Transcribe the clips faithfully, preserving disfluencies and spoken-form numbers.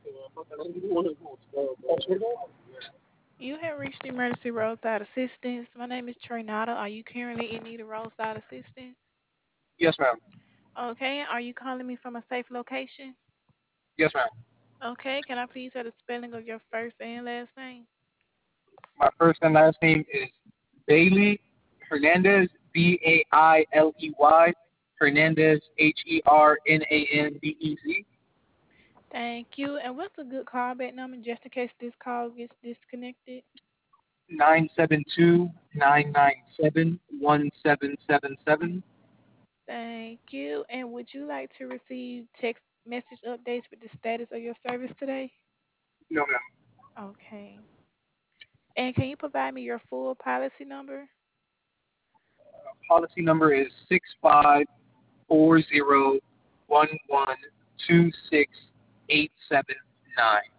You have reached emergency roadside assistance. My name is Trinata. Are you currently in need of roadside assistance? Yes, ma'am. Okay. Are you calling me from a safe location? Yes, ma'am. Okay. Can I please have the spelling of your first and last name? My first and last name is Bailey Hernandez, B A I L E Y, Hernandez, H E R N A N D E Z, Thank you. And what's a good callback number just in case this call gets disconnected? nine seven two nine nine seven one seven seven seven. Thank you. And would you like to receive text message updates with the status of your service today? No, ma'am. Okay. And can you provide me your full policy number? Policy number is six five four zero one one two six eight seven nine.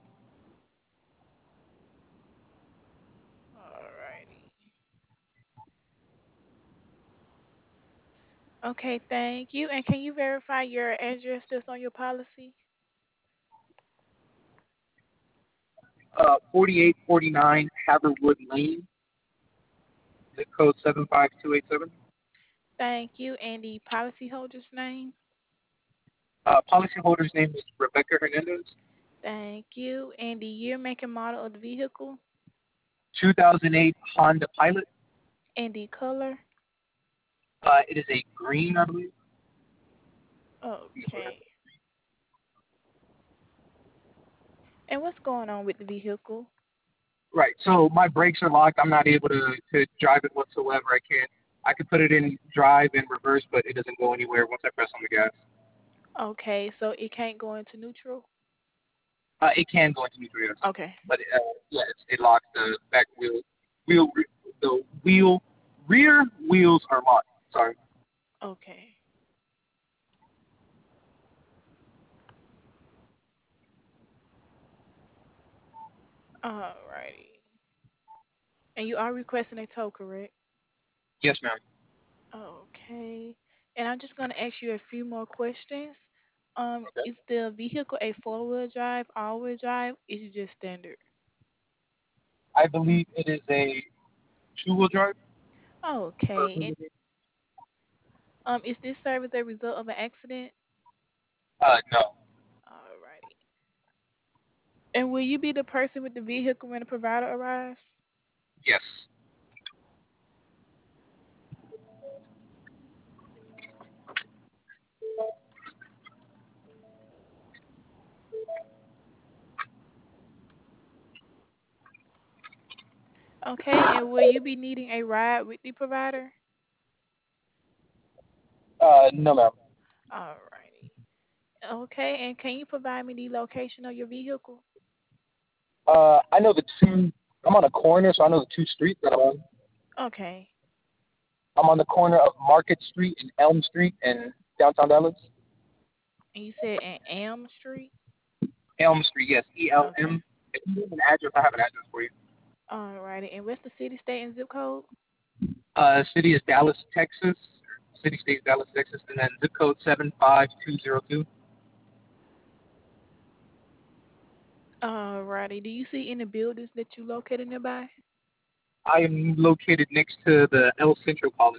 Alrighty. Okay, thank you. And can you verify your address that's on your policy? Uh, forty-eight forty-nine Haverwood Lane, zip code seven five two eight seven. Thank you. And the policyholder's name? Uh, policyholder's name is Rebecca Hernandez. Thank you. And the year, make, and model of the vehicle? two thousand eight Honda Pilot. And the color? Uh, it is a green, I believe. Okay. And what's going on with the vehicle? Right. So my brakes are locked. I'm not able to, to drive it whatsoever. I can't. I can put it in drive and reverse, but it doesn't go anywhere once I press on the gas. Okay, so it can't go into neutral? Uh, it can go into neutral, yes, Okay. but uh, yeah, it's, it locks the back wheel. Wheel. The wheel. Rear wheels are locked. Sorry. Okay. Alrighty. And you are requesting a tow, correct? Yes, ma'am. Okay. And I'm just going to ask you a few more questions. Um, Okay. is the vehicle a four-wheel drive, all-wheel drive? Is it just standard? I believe it is a two-wheel drive. Or, Okay. And um, is this service a result of an accident? uh, no. Alrighty. And will you be the person with the vehicle when the provider arrives? Yes. Okay. And will you be needing a ride with the provider? Uh, no, ma'am. Alrighty. Okay. And can you provide me the location of your vehicle? Uh, I know the two. I'm on a corner, so I know the two streets that I'm on. Okay. I'm on the corner of Market Street and Elm Street in downtown Dallas. And you said in Elm Street? Elm Street, yes, E L Okay. M. If you need an address, I have an address for you. Alrighty. And what's the city, state, and zip code? Uh, city is Dallas, Texas. City, state, Dallas, Texas, and then zip code seven five two zero two. Alrighty. Do you see any buildings that you located nearby? I am located next to the El Centro College.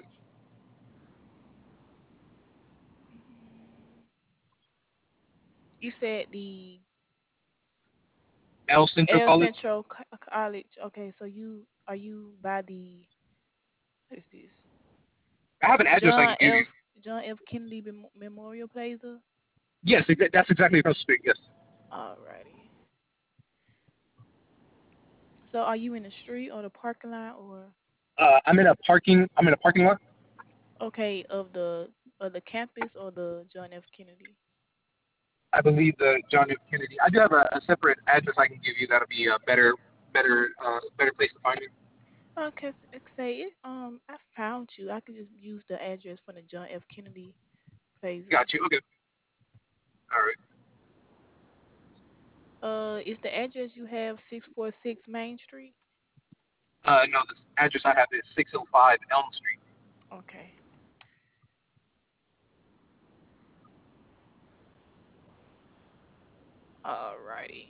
You said the El Centro El College. Centro Co- College. Okay, so you are you by the what is this? I have an address I John can give you. F. John F. Kennedy Mem- Memorial Plaza. Yes, exa- that's exactly across the street. Yes. Alrighty. So are you in the street or the parking lot or Uh, I'm in a parking. I'm in a parking lot. okay of the of the campus or the John F. Kennedy? I believe the John F. Kennedy. I do have a, a separate address I can give you. That'll be a better, better, uh, better place to find you. Okay, s- say it. Um, I found you. I could just use the address for the John F. Kennedy Plaza. Got you. Okay. All right. Uh, is the address you have six four six Main Street? Uh, no, the address I have is six oh five Elm Street. Okay. Alrighty.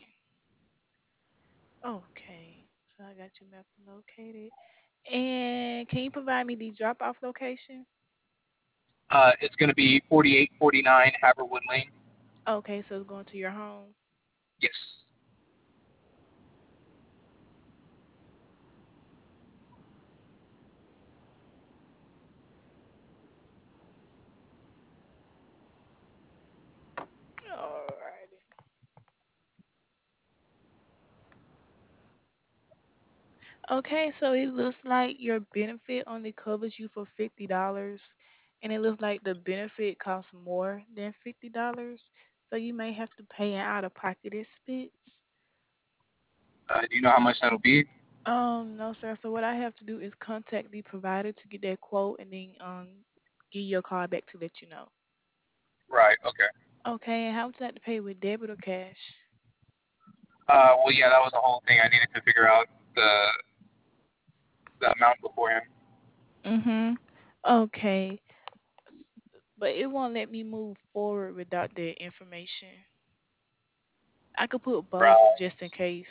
Okay. So I got your map located. And can you provide me the drop off location? Uh, it's going to be forty-eight forty-nine Haverwood Lane. Okay, so it's going to your home. Yes. Alrighty. Okay, so it looks like your benefit only covers you for fifty dollars, and it looks like the benefit costs more than fifty dollars. So you may have to pay an out of pocket expense. Uh, do you know how much that'll be? Um, no, sir. So what I have to do is contact the provider to get that quote, and then um, give you a call back to let you know. Right. Okay. Okay, and how would you like to pay with debit or cash? Uh, well, yeah, that was the whole thing. I needed to figure out the the amount beforehand. Mhm. Okay, but it won't let me move forward without that information. I could put both Right. just in case.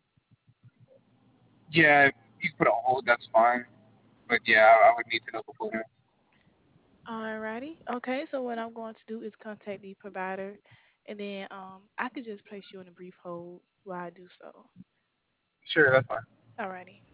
Yeah, you can put a hold. That's fine. But yeah, I, I would need to know beforehand. Alrighty. Okay, so what I'm going to do is contact the provider, and then um, I could just place you on a brief hold while I do so. Sure, that's fine. Alrighty.